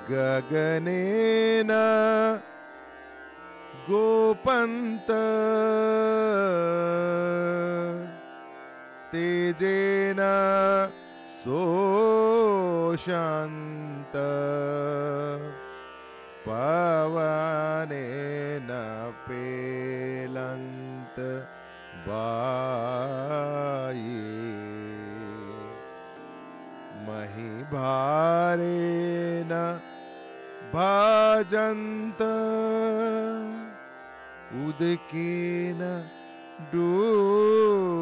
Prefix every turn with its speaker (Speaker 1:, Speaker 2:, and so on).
Speaker 1: गगनेन गोपन्त तेजेन शोषन्त पवनेन पेलन्त वाये महिभारेण भाजन्त उदकेन डोलयन्त